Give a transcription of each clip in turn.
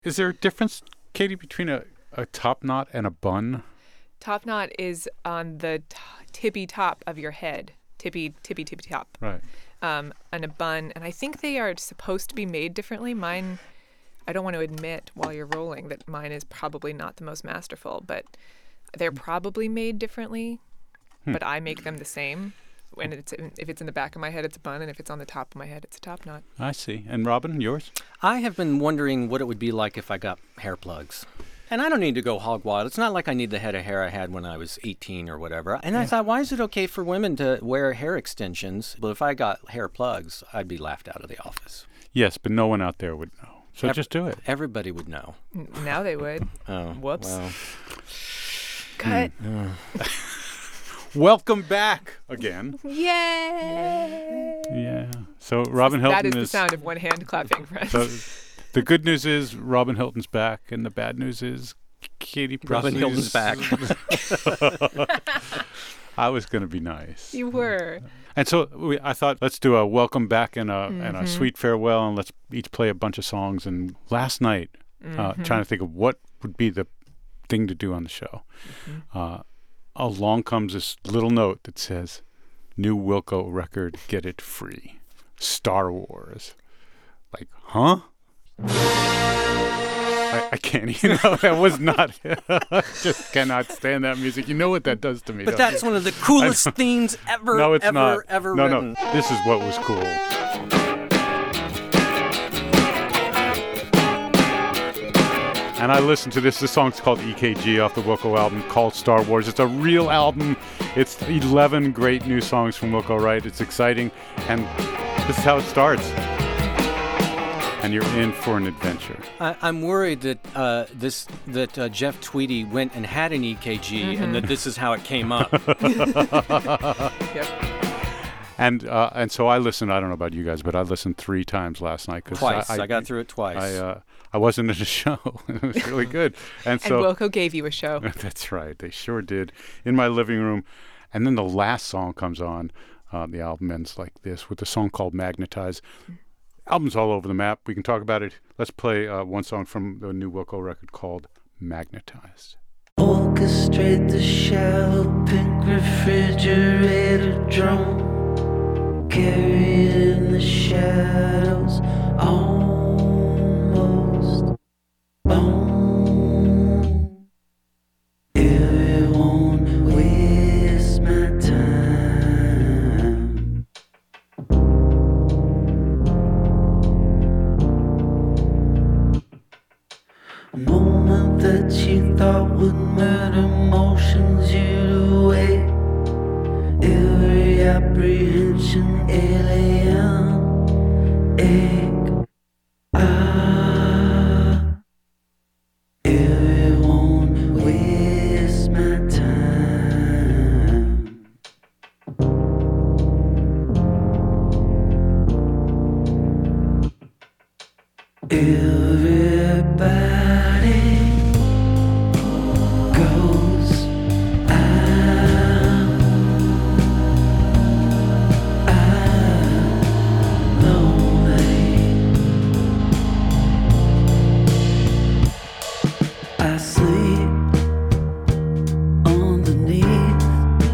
Is there a difference, Katie, between a top knot and a bun? Top knot is on the tippy top of your head. Tippy top. Right. And a bun. And I think they are supposed to be made differently. Mine, I don't want to admit while you're rolling that mine is probably not the most masterful, but they're probably made differently. But I make them the same. When if it's in the back of my head, it's a bun, and if it's on the top of my head, it's a top knot. I see. And Robin, yours? I have been wondering what it would be like if I got hair plugs. And I don't need to go hog wild. It's not like I need the head of hair I had when I was 18 or whatever. And I thought, why is it okay for women to wear hair extensions? But if I got hair plugs, I'd be laughed out of the office. Yes, but no one out there would know. So just do it. Everybody would know. Now they would. Oh, Whoops. Well. Cut. Welcome back again. Yay! Yeah. So Robin Hilton That is the sound of one hand clapping, friends. So the good news is Robin Hilton's back, and the bad news is Katie Presley's... Robin Hilton's back. I was going to be nice. You were. And so I thought, let's do a welcome back and a sweet farewell, and let's each play a bunch of songs. And last night, trying to think of what would be the thing to do on the show, along comes this little note that says, new Wilco record, get it free. Star Wars. Like, huh? I can't, that was not, just cannot stand that music. You know what that does to me. But that's one of the coolest themes ever, no, it's ever, not. ever no, written. No, this is what was cool. And I listened to this. The song's called EKG off the Wilco album called Star Wars. It's a real album. It's 11 great new songs from Wilco Wright. It's exciting. And this is how it starts. And you're in for an adventure. I'm worried that Jeff Tweedy went and had an EKG and that this is how it came up. Yep. And so I listened. I don't know about you guys, but I listened 3 times last night. Twice. I got through it twice. I wasn't in a show. It was really good. And Wilco gave you a show. That's right. They sure did. In my living room. And then the last song comes on. The album ends like this with a song called Magnetize. Album's all over the map. We can talk about it. Let's play one song from the new Wilco record called Magnetized. Orchestrate the shallow pink refrigerator drum, carry it in the shadows, almost bone. It won't waste my time. A moment that you thought would murder motions you'd away. Every apprehension alien ache. It won't waste my time. Everybody goes out. I'm lonely. I sleep underneath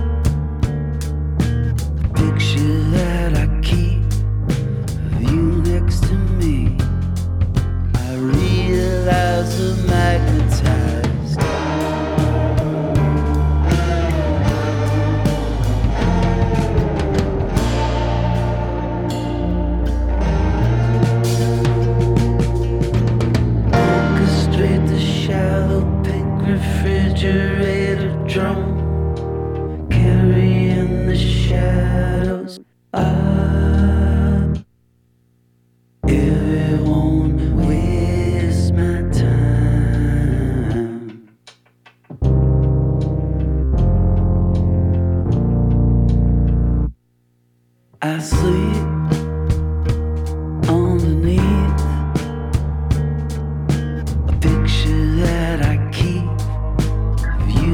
the picture that I keep of you next to me. I realize I'm magnetized. Orchestrate the shallow pink refrigerator drum, carry in the shadows. It won't waste my time. I sleep underneath a picture that I keep of you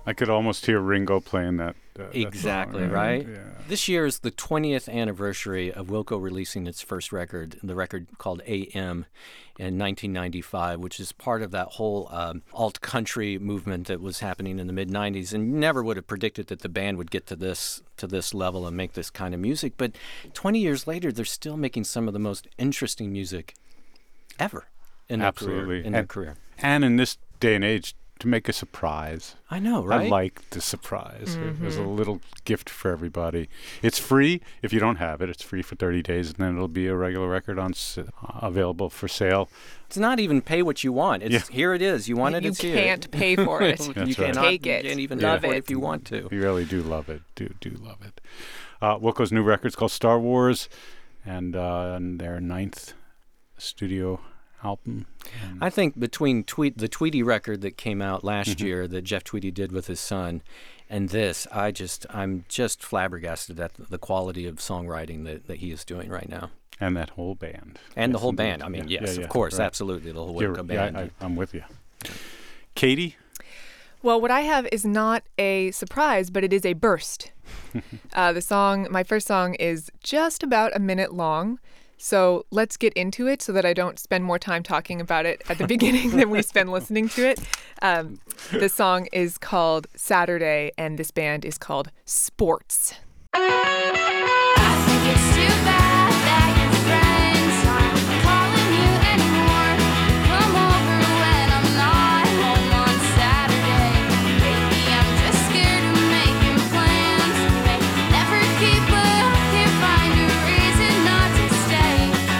I could almost hear Ringo playing that. Exactly, that song, right? Yeah. This year is the 20th anniversary of Wilco releasing its first record, the record called AM in 1995, which is part of that whole alt-country movement that was happening in the mid-90s, and never would have predicted that the band would get to this level and make this kind of music. But 20 years later, they're still making some of the most interesting music ever in their career. And in this day and age, to make a surprise. I know, right? I like the surprise. There's a little gift for everybody. It's free if you don't have it. It's free for 30 days, and then it'll be a regular record available for sale. It's not even pay what you want. It's here it is. You want it, it's here. You can't pay for it. You cannot take it. You can't even love pay for it if you want to. You really do love it. Do love it. Wilco's new record's called Star Wars, and their 9th studio album. I think between the Tweedy record that came out last year that Jeff Tweedy did with his son and this, I'm just flabbergasted at the quality of songwriting that he is doing right now. And that whole band. And the whole indeed. band. I mean, yes, of course, right. Absolutely, the whole Wilco band. Yeah, I'm with you. Katie? Well, what I have is not a surprise, but it is a burst. My first song is just about a minute long. So let's get into it so that I don't spend more time talking about it at the beginning than we spend listening to it. The song is called Saturday, and this band is called Sports. I think it's too bad that your friends aren't calling you anymore. Come over when I'm not home on Saturday. Baby, I'm just scared of making plans. May never keep up, can't find a reason not to stay.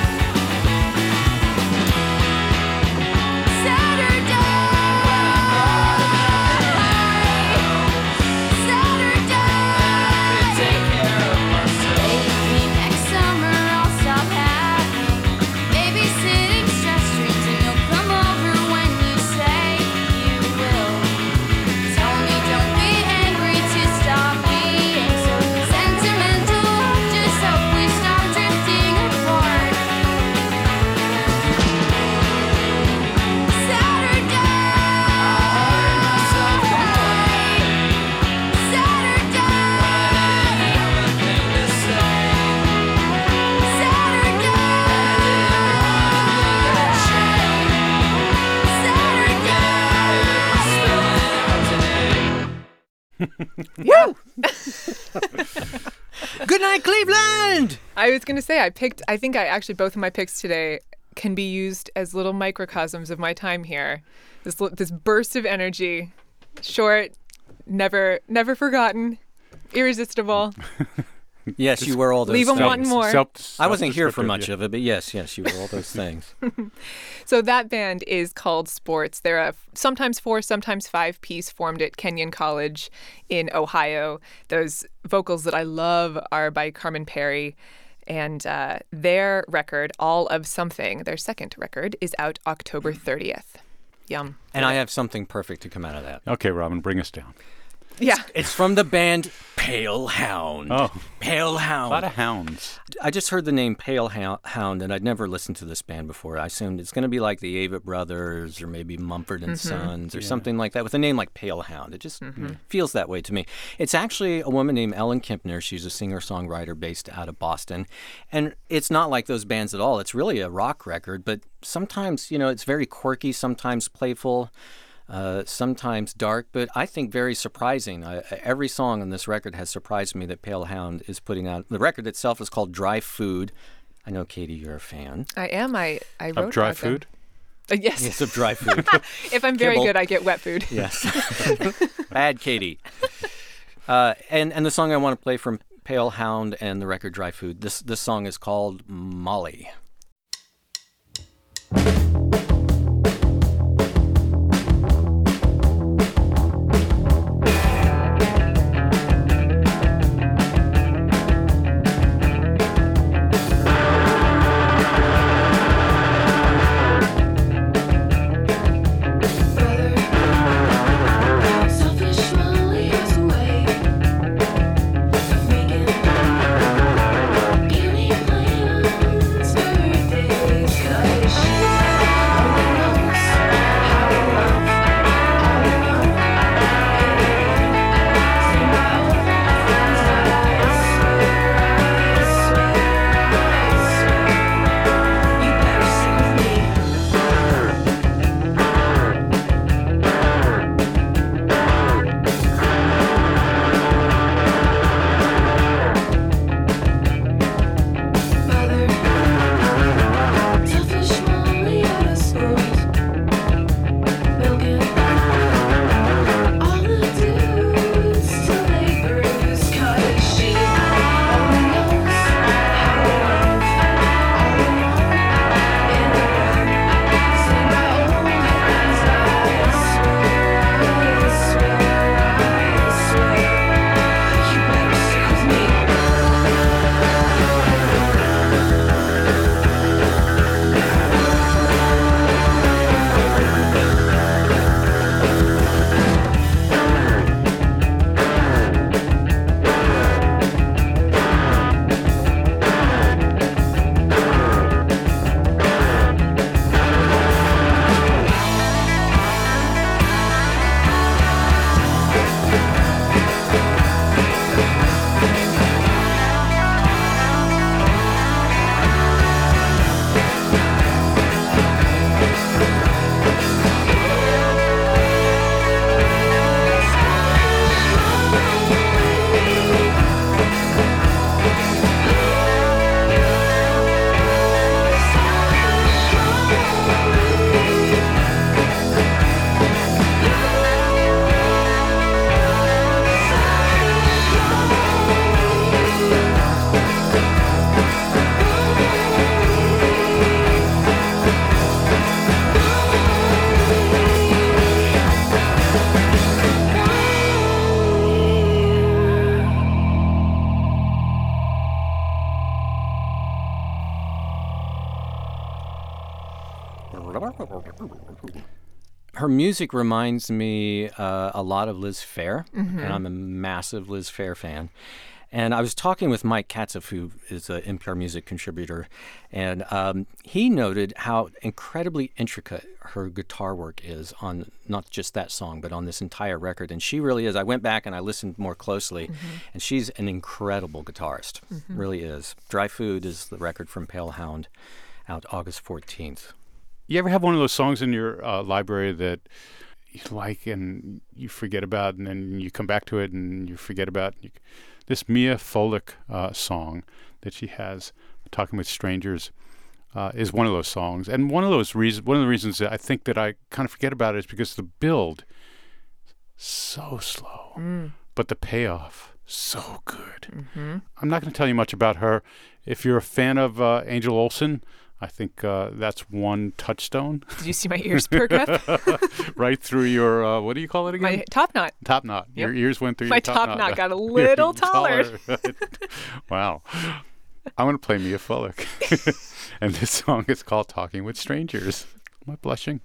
Good night, Cleveland! I was going to say, both of my picks today can be used as little microcosms of my time here. This burst of energy, short, never forgotten, irresistible. Yes, you were all those Leave things. them wanting more. I wasn't here for much of it, but yes, you were all those things. So that band is called Sports. They're a sometimes 4, sometimes 5-piece formed at Kenyon College in Ohio. Those vocals that I love are by Carmen Perry. And their record, All of Something, their second record, is out October 30th. Yum. And I have something perfect to come out of that. Okay, Robin, bring us down. Yeah. It's from the band Pale Hound. Oh. Pale Hound. A lot of hounds. I just heard the name Pale Hound, and I'd never listened to this band before. I assumed it's going to be like the Avett Brothers or maybe Mumford and Sons or something like that with a name like Pale Hound. It just feels that way to me. It's actually a woman named Ellen Kempner. She's a singer-songwriter based out of Boston. And it's not like those bands at all. It's really a rock record, but sometimes, it's very quirky, sometimes playful. Sometimes dark, but I think very surprising. Every song on this record has surprised me that Pale Hound is putting out. The record itself is called Dry Food. I know, Katie, you're a fan. I am. I wrote Of dry about them. food? Yes. Yes, of dry food. If I'm very Kibble. good, I get wet food. Yes. Bad Katie. And the song I want to play from Pale Hound and the record Dry Food, this song is called Molly. Beauty plans. Her music reminds me a lot of Liz Phair, and I'm a massive Liz Phair fan. And I was talking with Mike Katzeff, who is an NPR Music contributor, and he noted how incredibly intricate her guitar work is on not just that song, but on this entire record. And she really is. I went back and I listened more closely, and she's an incredible guitarist, really is. Dry Food is the record from Pale Hound, out August 14th. You ever have one of those songs in your library that you like and you forget about, and then you come back to it and you forget about this Mia Folick song that she has, Talking with Strangers, is one of those songs. And one of the reasons that I think that I kind of forget about it is because the build, so slow, but the payoff, so good. I'm not going to tell you much about her. If you're a fan of Angel Olsen, I think that's one touchstone. Did you see my ears perk up? Right through your, what do you call it again? My top knot. Top knot. Yep. Your ears went through My your top top knot got a little taller. Right. Wow. I'm going to play Mia Folick. And this song is called Talking with Strangers. Am I blushing?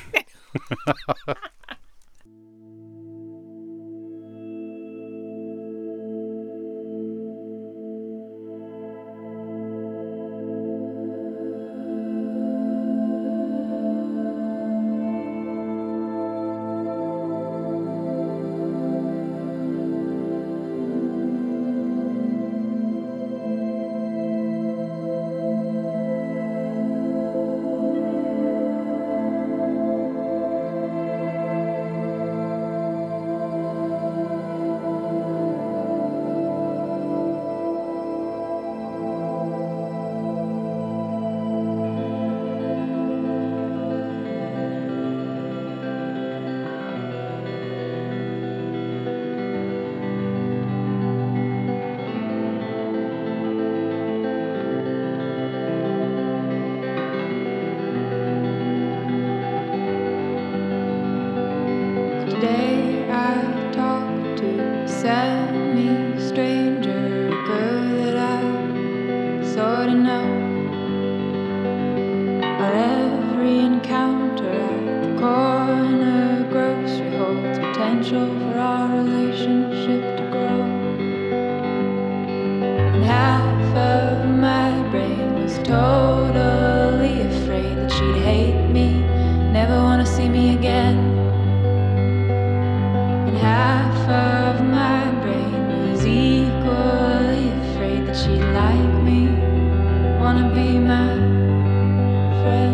Today I talked to a semi-stranger, a girl that I sorta know. Our every encounter at the corner grocery holds potential for our relationship to grow. And half of my brain was totally afraid that she'd hate me, never wanna see me again. Half of my brain was equally afraid that she'd like me, wanna be my friend.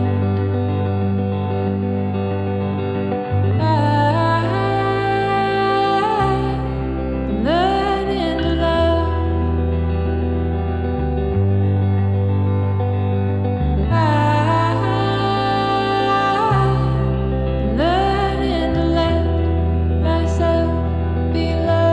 I'm learning to love. I'm learning to let myself be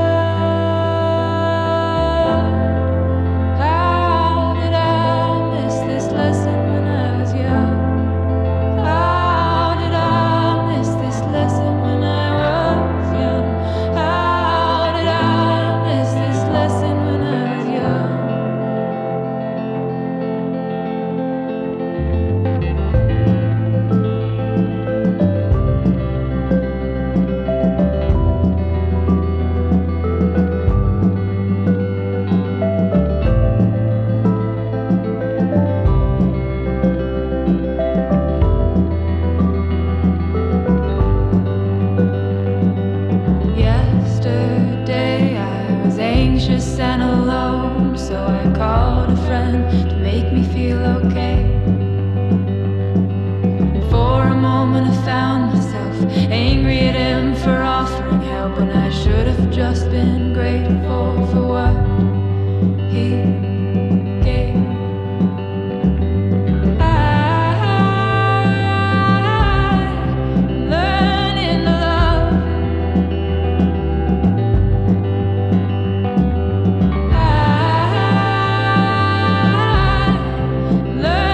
loved. How did I miss this lesson when I was young? How did I miss this lesson when I was young? How did I miss this lesson when I was young? Yesterday I was anxious and alone, so I called a friend to make me feel okay. And for a moment I found myself angry at him for offering help when I should have just been grateful for what he gave. I'm learning to love. I'm learning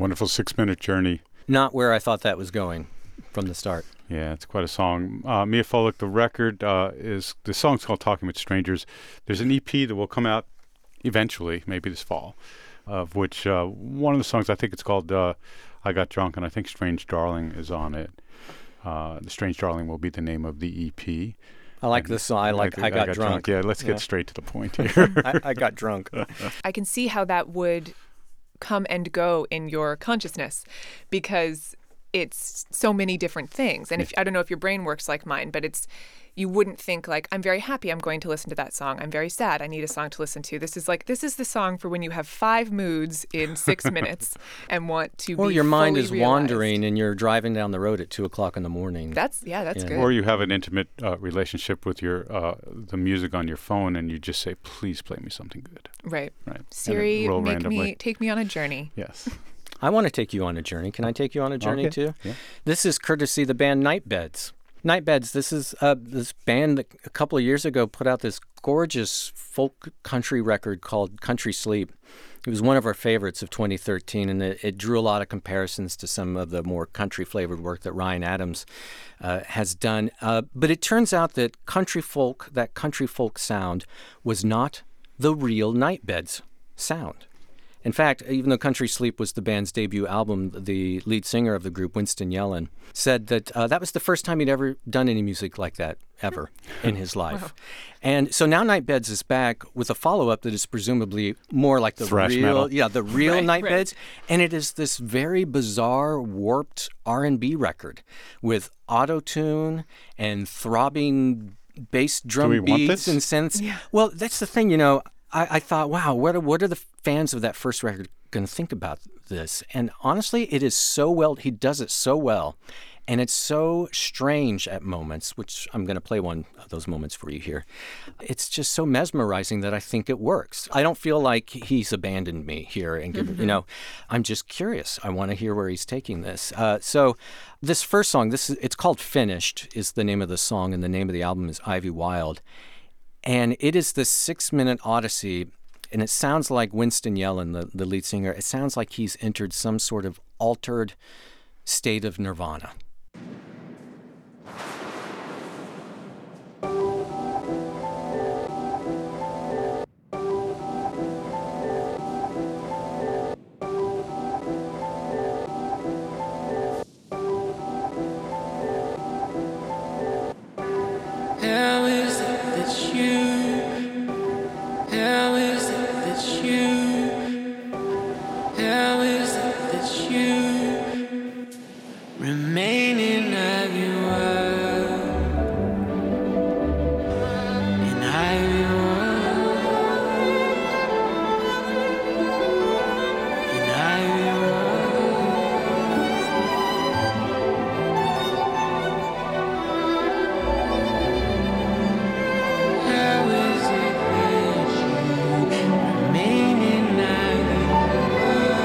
wonderful 6-minute journey. Not where I thought that was going from the start. Yeah, it's quite a song. Mia Folick, the record the song's called Talking with Strangers. There's an EP that will come out eventually, maybe this fall, of which one of the songs, I think it's called I Got Drunk, and I think Strange Darling is on it. The Strange Darling will be the name of the EP. I like this song. I got drunk. Yeah, let's get straight to the point here. I got drunk. I can see how that would come and go in your consciousness because it's so many different things. And if I don't know if your brain works like mine, but you wouldn't think like, I'm very happy, I'm going to listen to that song. I'm very sad, I need a song to listen to. This is the song for when you have 5 moods in 6 minutes and want to Or be your mind fully is realized. wandering and you're driving down the road at 2:00 in the morning. That's good. Or you have an intimate relationship with your the music on your phone, and you just say, "Please play me something good." Right. Right. Siri, And it will take me on a journey. Yes. I want to take you on a journey. Can I take you on a journey Okay. too? Yeah. This is courtesy the band Nightbeds. Nightbeds, this is this band that a couple of years ago put out this gorgeous folk country record called Country Sleep. It was one of our favorites of 2013, and it drew a lot of comparisons to some of the more country-flavored work that Ryan Adams has done. But it turns out that that country folk sound was not the real Nightbeds sound. In fact, even though Country Sleep was the band's debut album, the lead singer of the group, Winston Yellen, said that that was the first time he'd ever done any music like that, ever, in his life. Wow. And so now Nightbeds is back with a follow-up that is presumably more like the thrash real, metal. Yeah, the real Right. Nightbeds. And it is this very bizarre, warped R&B record with auto-tune and throbbing bass drum we want beats this? and synths. Yeah. Well, that's the thing, I thought, wow, what are the fans of that first record going to think about this? And honestly, it is so well, he does it so well. And it's so strange at moments, which I'm going to play one of those moments for you here. It's just so mesmerizing that I think it works. I don't feel like he's abandoned me here. And, I'm just curious. I want to hear where he's taking this. So this first song, it's called Finished is the name of the song, and the name of the album is Ivy Wild. And it is this 6-minute odyssey, and it sounds like Winston Yellen, the lead singer, it sounds like he's entered some sort of altered state of nirvana. How is it that you? How is it that you? How is it that you remain in Ivy Wild? In Ivy Wild. In Ivy How is it that you remain in Ivy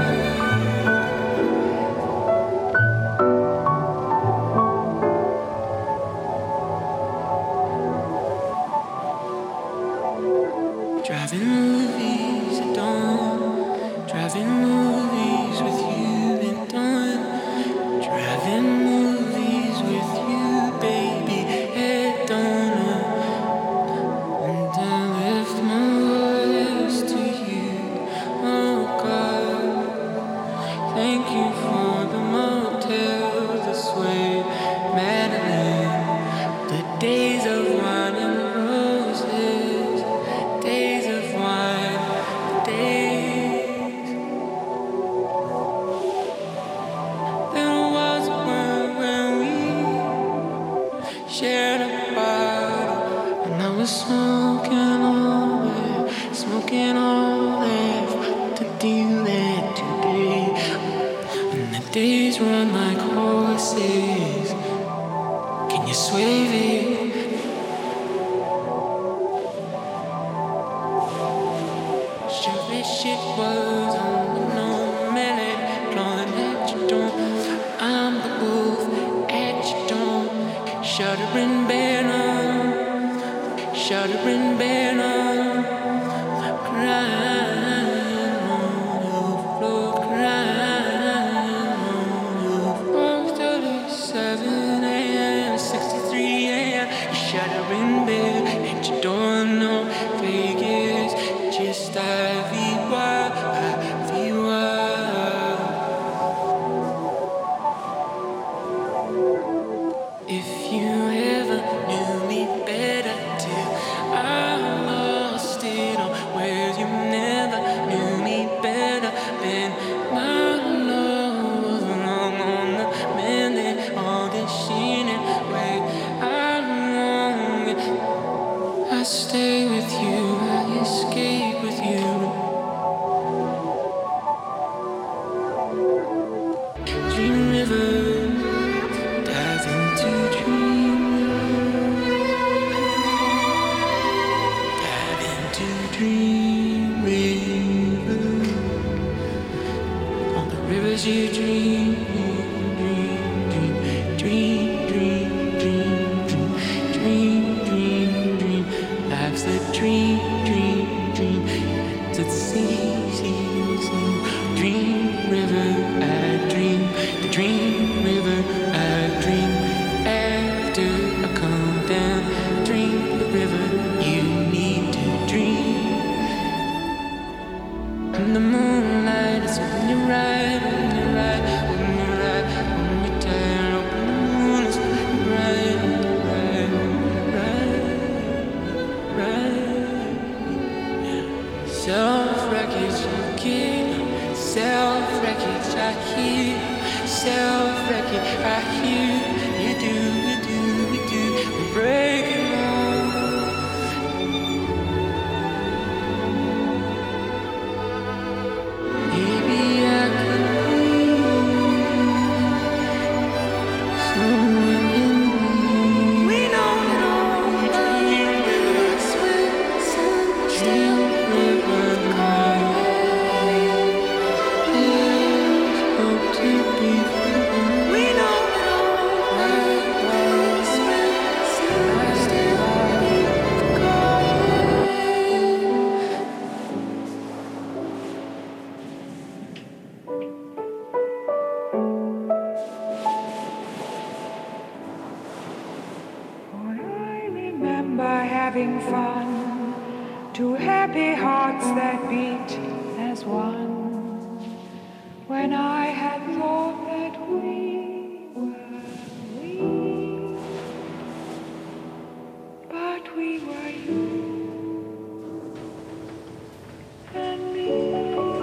Driving movies at dawn, driving movies with you at dawn, driving movies with you, baby, at dawn. And I lift my voice to you, oh God. Thank you for the motel, the suede Madeline, the days of wine and roses, days of wine, the days. There was a world where we shared a bottle, and I was smoking all that to do that today. And the days run like horses. Can you swerve it? Sure as shit was on the melon, blowing at your door. I'm the wolf at your door, shuddering banner, shuddering banner, crying on the floor, crying. I stay with you, I escape with you. Dream river, dive into dream. Dive into dream river. On the rivers you dream, dream, dream, dream, dream, dream, dream, dream, dream. Life's the dream, dream, dream. To the sea, sea, sea. Dream river, I dream. The dream river, I dream. After I come down, dream the river. You need to dream. In the moonlight, it's when you ride, when you ride, when you ride, when you turn open the moon, it's when you ride, when you ride, when you ride. Self-wreckage, I kill. Self-wreckage, I hear. Self-wreckage, I hear. You do, you do, you do. We're breaking on. Maybe I could be someone in me. We know it all. Dream river, sweat, sun, dream river, there's hope to be found. We know it all. Sweat, sun, still I remember having fun, two happy hearts that beat as one. When I had thought that we were we, but we were you and me.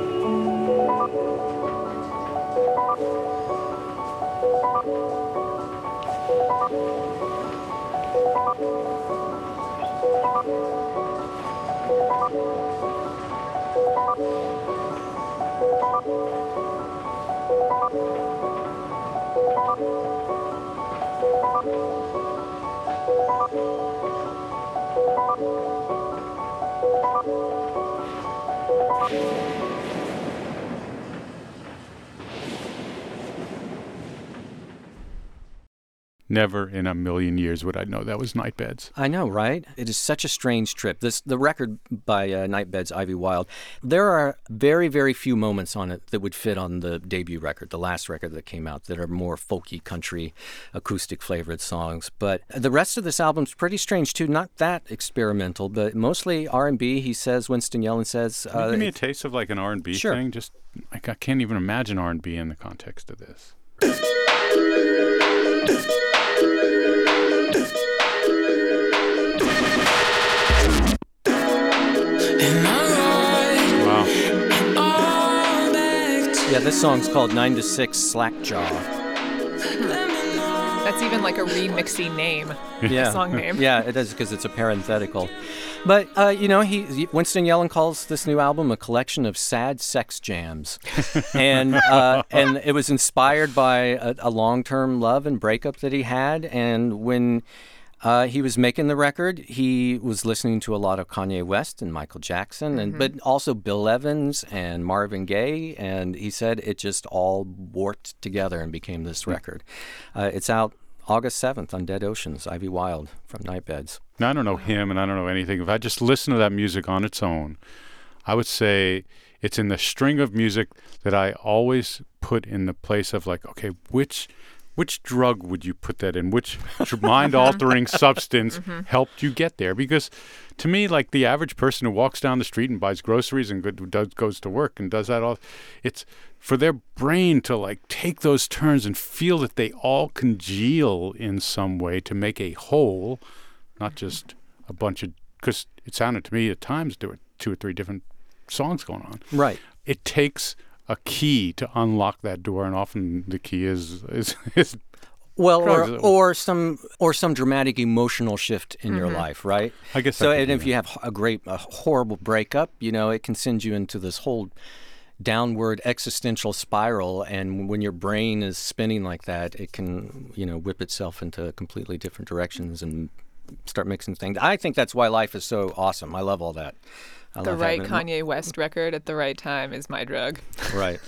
Never in a million years would I know that was Nightbeds. I know, right? It is such a strange trip. The record by Nightbeds, Ivy Wild, there are very, very few moments on it that would fit on the debut record, the last record that came out, that are more folky, country, acoustic flavored songs. But the rest of this album's pretty strange too. Not that experimental, but mostly R&B. He says, Winston Yellen says, Can you give me a taste of like an R&B Sure. thing? Just like I can't even imagine R&B in the context of this. Wow. yeah, this song's called 9 to 6 Slackjaw. That's even like a remixy name. Yeah. Song name. Yeah, it is because it's a parenthetical. But, Winston Yellen calls this new album a collection of sad sex jams. and it was inspired by a long-term love and breakup that he had. And when he was making the record, he was listening to a lot of Kanye West and Michael Jackson, but also Bill Evans and Marvin Gaye. And he said it just all worked together and became this record. It's out August 7th on Dead Oceans, Ivy Wild from Nightbeds. Now, I don't know him and I don't know anything. If I just listen to that music on its own, I would say it's in the string of music that I always put in the place of like, okay, which drug would you put that in? Which mind-altering substance helped you get there? Because to me, like the average person who walks down the street and buys groceries and goes to work and does that all, it's for their brain to like take those turns and feel that they all congeal in some way to make a whole, not just a bunch of, because it sounded to me at times there were 2 or 3 different songs going on. Right. It takes a key to unlock that door, and often the key is Well, Drugs. or some dramatic emotional shift in your life, right? I guess so. that could And be if you have a horrible breakup, it can send you into this whole downward existential spiral. And when your brain is spinning like that, it can whip itself into completely different directions and start mixing things. I think that's why life is so awesome. I love all that. I The love right having Kanye West record at the right time is my drug. Right.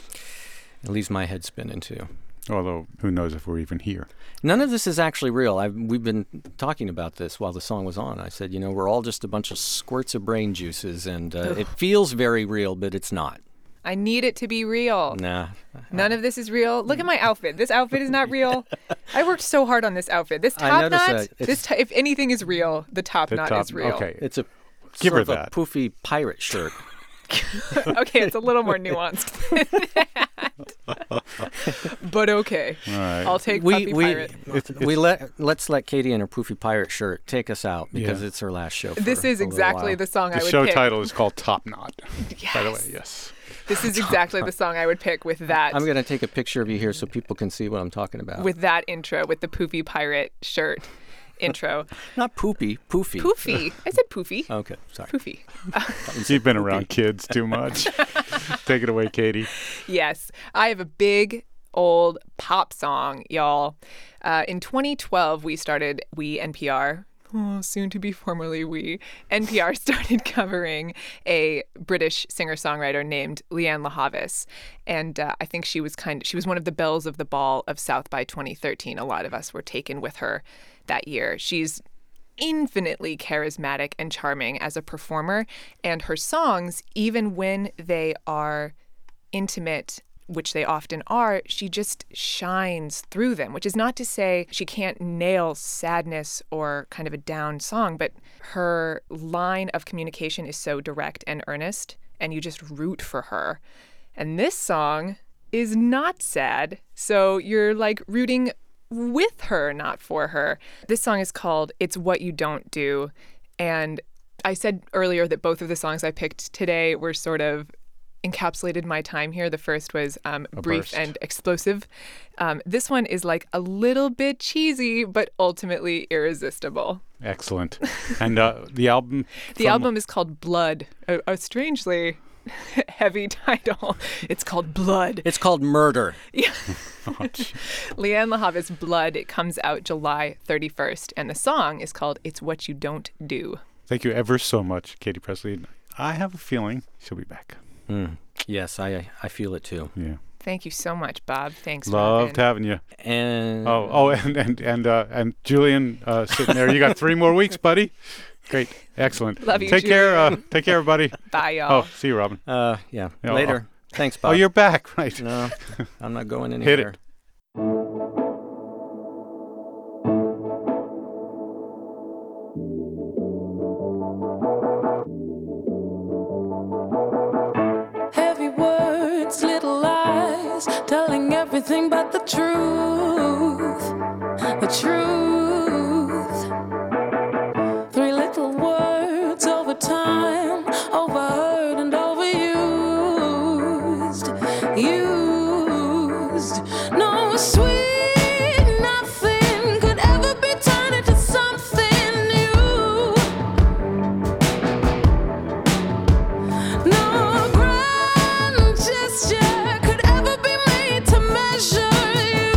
It leaves my head spinning too. Although, who knows if we're even here. None of this is actually real. We've been talking about this while the song was on. I said, we're all just a bunch of squirts of brain juices, and it feels very real, but it's not. I need it to be real. Nah. None of this is real. Look at my outfit. This outfit is not real. I worked so hard on this outfit. This I top noticed knot, that. if anything is real, the top knot is real. Okay. It's a Give her sort of that. a poofy pirate shirt. Okay, it's a little more nuanced than that. But okay. All right. I'll take Puffy Pirate. Let's let Katie in her poofy pirate shirt take us out because it's her last show. This is exactly the song I The would show pick. title is called Top Knot. By the way, Yes. yes. This is exactly the song I would pick with that. I'm going to take a picture of you here so people can see what I'm talking about. With that intro, with the Poofy Pirate shirt intro. Not poopy, poofy. Poofy. I said poofy. Okay, sorry. Poofy. You've been around kids too much. Take it away, Katie. Yes. I have a big old pop song, y'all. In 2012, we, NPR, soon to be formerly we, NPR started covering a British singer-songwriter named Leanne La Havas. And I think she was one of the belles of the ball of South by 2013. A lot of us were taken with her that year. She's infinitely charismatic and charming as a performer, and her songs, even when they are intimate, which they often are, she just shines through them, which is not to say she can't nail sadness or kind of a down song, but her line of communication is so direct and earnest, and you just root for her. And this song is not sad, so you're like rooting with her, not for her. This song is called It's What You Don't Do, and I said earlier that both of the songs I picked today were sort of encapsulated my time here. The first was brief burst. and explosive. This one is like a little bit cheesy, but ultimately irresistible. Excellent. And the album? The album is called Blood, a strangely heavy title. It's called Blood. It's called Murder. Leanne La Havas' Blood. It comes out July 31st, and the song is called It's What You Don't Do. Thank you ever so much, Katie Presley. I have a feeling she'll be back. Yes, I feel it too. Yeah. Thank you so much, Bob. Thanks, Loved Robin. having you. And And Julian sitting there. You got 3 more weeks, buddy. Great. Excellent. Love you, Take care. Julian. Take care, everybody. Bye, y'all. Oh, see you, Robin. yeah, Yeah, later. Thanks, Bob. Oh, you're back, right? No, I'm not going anywhere. Hit it. Heavy words, little lies, telling everything but the truth. The truth. 3 little words over time, overheard and overused. Used. No sweet nothing could ever be turned into something new. No grand gesture could ever be made to measure you.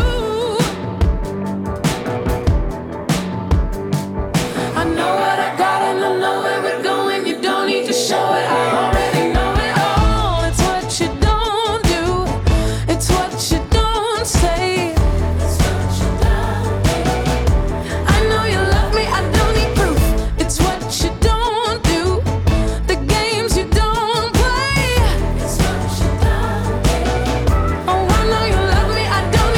I know what I got and I know where we're going. You don't need to show it. I already know it all. It's what you don't do. It's what you don't say. I know you love me. I don't need proof. It's what you don't do. The games you don't play. Oh, I know you love me. I don't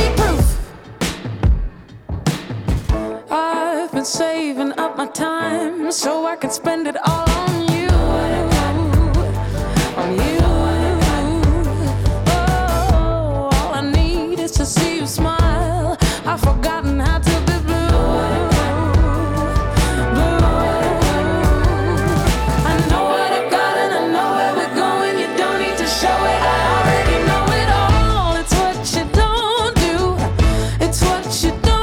need proof. I've been saving up my time so I can spend it all on you. On you. Oh, all I need is to see you smile. I've forgotten how to be blue. I know what I got and I know where we're going. You don't need to show it. I already know it all. It's what you don't do. It's what you don't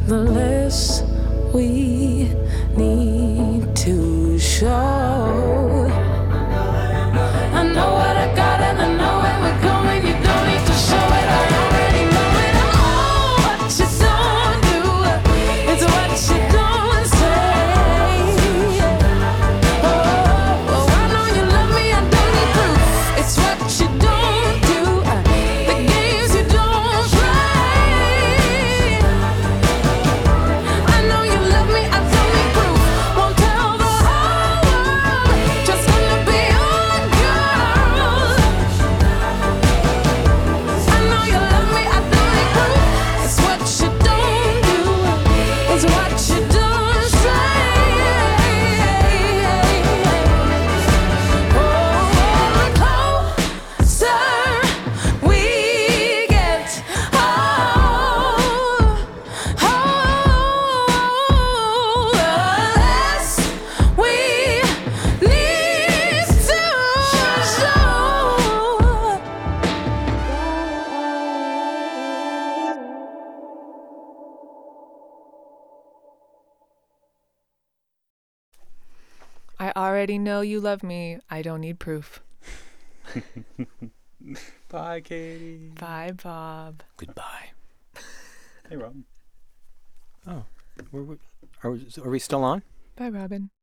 the less we need to show. I know what I got and I know where we're going. You don't need to show it, I already know it. Oh, what you don't do is what you don't say. Oh, I know you love me, I don't need proof. It's what you don't do, the games you don't play. I know you love me, I don't need proof. Won't tell the whole world, just wanna be your girl. I know you love me, I don't need proof. It's what you don't do, it's what you don't say. Oh, the closer we get, the less we need to show. I already know you love me. I don't need proof. Bye, Katie. Bye, Bob. Goodbye. Hey, Robin. Are we still on? Bye, Robin.